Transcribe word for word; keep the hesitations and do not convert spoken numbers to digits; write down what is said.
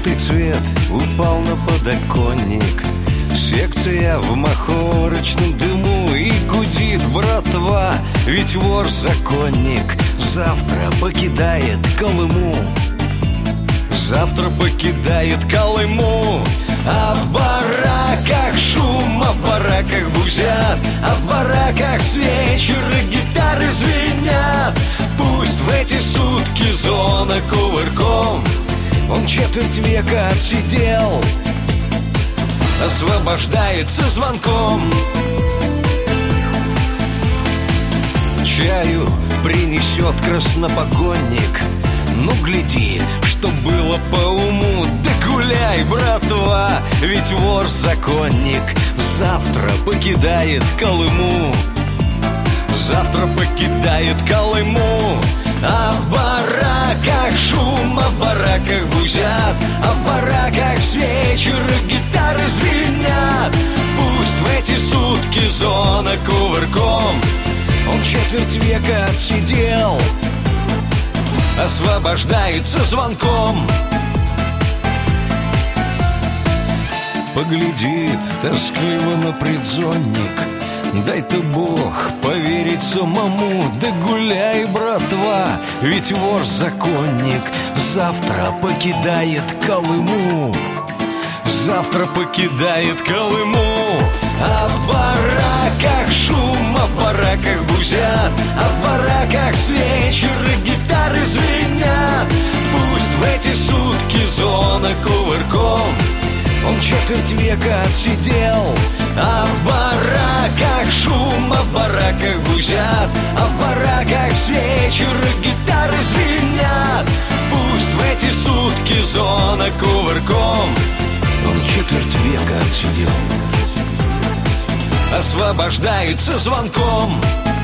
желтый цвет упал на подоконник. Секция в махорочном дыму, и гудит братва, ведь вор-законник завтра покидает Колыму. Завтра покидает Колыму. А в бараках шум, а в бараках бузят, а в бараках с вечера гитары звенят. Пусть в эти сутки зона кувырком. Он четверть века отсидел, освобождается звонком. Чаю принесет краснопогонник. Ну гляди, что было по уму. Да гуляй, братва, ведь вор-законник завтра покидает Колыму. Завтра покидает Колыму. А в бараках шум, а в бараках бузят, а в бараках с вечера гитары звенят. Пусть в эти сутки зона кувырком. Он четверть века отсидел, освобождается звонком. Поглядит тоскливо на предзонник. Дай-то Бог поверить самому. Да гуляй, братва, ведь вор-законник завтра покидает Колыму. Завтра покидает Колыму. А в бараках шум, а в бараках бузят, а в бараках с вечера гитары звенят. Пусть в эти сутки зона кувырком. Он четверть века отсидел. А в бараках шум, а в бараках бузят, а в бараках с вечера гитары звенят. Пусть в эти сутки зона кувырком. Он четверть века отсидел, освобождается звонком.